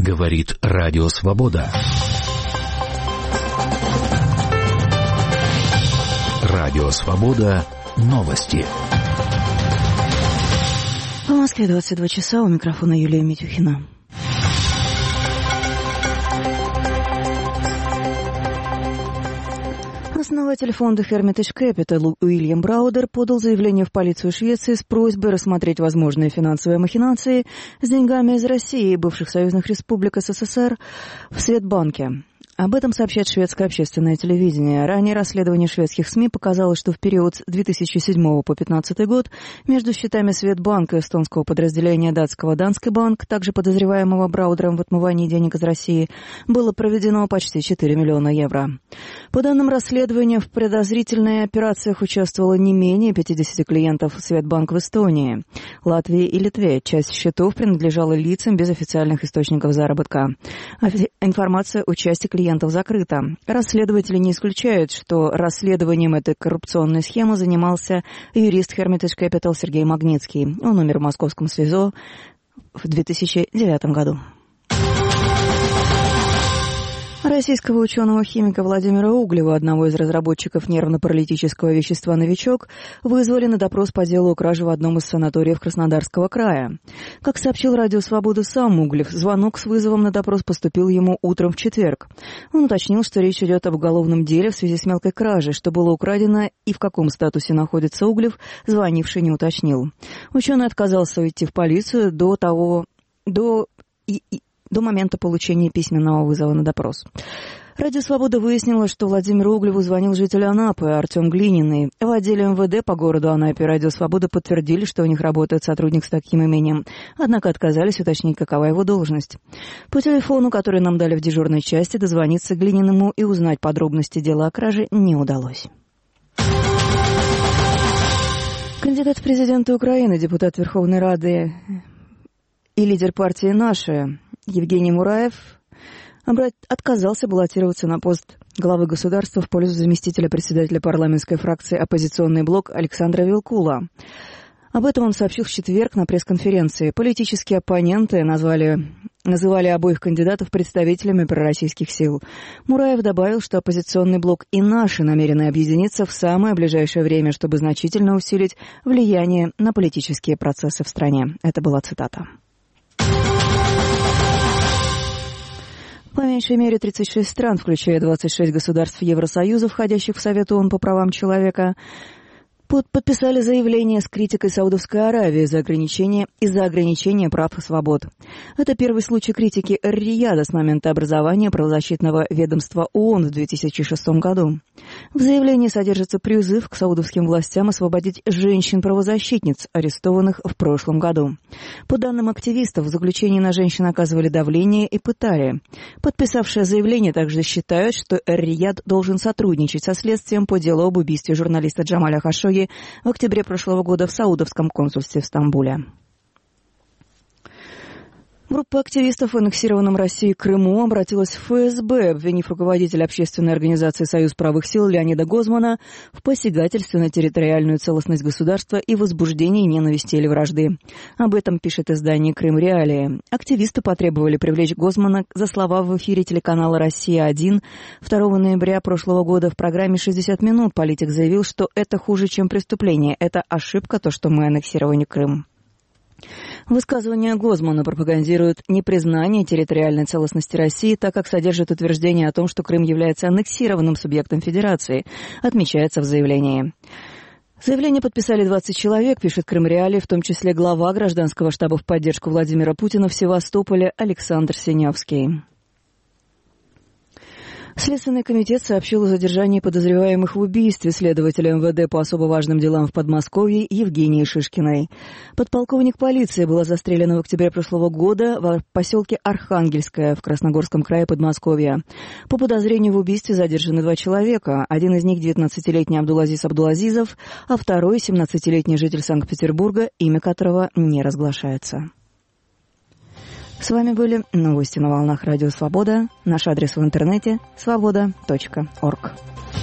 Говорит Радио Свобода. Радио Свобода. Новости. В Москве 22 часа. У микрофона Юлия Митюхина. Основатель фонда Hermitage Capital Уильям Браудер подал заявление в полицию Швеции с просьбой рассмотреть возможные финансовые махинации с деньгами из России и бывших союзных республик СССР в Светбанке. Об этом сообщает шведское общественное телевидение. Ранее расследование шведских СМИ показало, что в период с 2007 по 2015 год между счетами Светбанка и эстонского подразделения датского Danske Bank, также подозреваемого Браудером в отмывании денег из России, было проведено почти 4 миллиона евро. По данным расследования, в подозрительной операциях участвовало не менее 50 клиентов Светбанк в Эстонии, Латвии и Литве. Часть счетов принадлежала лицам без официальных источников заработка. Информация о части клиентов закрыта. Расследователи не исключают, что расследованием этой коррупционной схемы занимался юрист Hermitage Capital Сергей Магнитский. Он умер в московском СИЗО в 2009 году. Российского ученого-химика Владимира Углева, одного из разработчиков нервно-паралитического вещества «Новичок», вызвали на допрос по делу о краже в одном из санаториев Краснодарского края. Как сообщил Радио Свобода сам Углев, звонок с вызовом на допрос поступил ему утром в четверг. Он уточнил, что речь идет об уголовном деле в связи с мелкой кражей, что было украдено и в каком статусе находится Углев, звонивший не уточнил. Ученый отказался уйти в полицию до момента получения письменного вызова на допрос. Радио «Свобода» выяснило, что Владимиру Углеву звонил житель Анапы Артем Глининый. В отделе МВД по городу Анапе Радио «Свобода» подтвердили, что у них работает сотрудник с таким именем, однако отказались уточнить, какова его должность. По телефону, который нам дали в дежурной части, дозвониться Глининому и узнать подробности дела о краже не удалось. Кандидат в президенты Украины, депутат Верховной Рады и лидер партии «Наши» Евгений Мураев отказался баллотироваться на пост главы государства в пользу заместителя председателя парламентской фракции «Оппозиционный блок» Александра Вилкула. Об этом он сообщил в четверг на пресс-конференции. Политические оппоненты называли обоих кандидатов представителями пророссийских сил. Мураев добавил, что «Оппозиционный блок» и «Наши» намерены объединиться в самое ближайшее время, чтобы значительно усилить влияние на политические процессы в стране. Это была цитата. По меньшей мере 36 стран, включая 26 государств Евросоюза, входящих в Совет ООН по правам человека, подписали заявление с критикой Саудовской Аравии из-за ограничения прав и свобод. Это первый случай критики Эр-Рияда с момента образования правозащитного ведомства ООН в 2006 году. В заявлении содержится призыв к саудовским властям освободить женщин-правозащитниц, арестованных в прошлом году. По данным активистов, в заключении на женщин оказывали давление и пытали. Подписавшие заявление также считают, что Эр-Рияд должен сотрудничать со следствием по делу об убийстве журналиста Джамаля Хашогги в октябре прошлого года в Саудовском консульстве в Стамбуле. Группа активистов в аннексированном России Крыму обратилась в ФСБ, обвинив руководителя общественной организации «Союз правых сил» Леонида Гозмана в посягательстве на территориальную целостность государства и возбуждении ненависти или вражды. Об этом пишет издание «Крым Реалии». Активисты потребовали привлечь Гозмана за слова в эфире телеканала «Россия-1». 2 ноября прошлого года в программе «60 минут» политик заявил, что это хуже, чем преступление. Это ошибка, то, что мы аннексировали Крым. Высказывания Гозмана пропагандируют непризнание территориальной целостности России, так как содержит утверждение о том, что Крым является аннексированным субъектом Федерации, отмечается в заявлении. Заявление подписали 20 человек, пишет Крым Реалии, в том числе глава гражданского штаба в поддержку Владимира Путина в Севастополе Александр Синявский. Следственный комитет сообщил о задержании подозреваемых в убийстве следователя МВД по особо важным делам в Подмосковье Евгении Шишкиной. Подполковник полиции была застрелена в октябре прошлого года в поселке Архангельское в Красногорском крае Подмосковья. По подозрению в убийстве задержаны 2 человека. Один из них 19-летний Абдулазиз Абдулазизов, а второй 17-летний житель Санкт-Петербурга, имя которого не разглашается. С вами были новости на волнах Радио Свобода. Наш адрес в интернете – свобода.орг.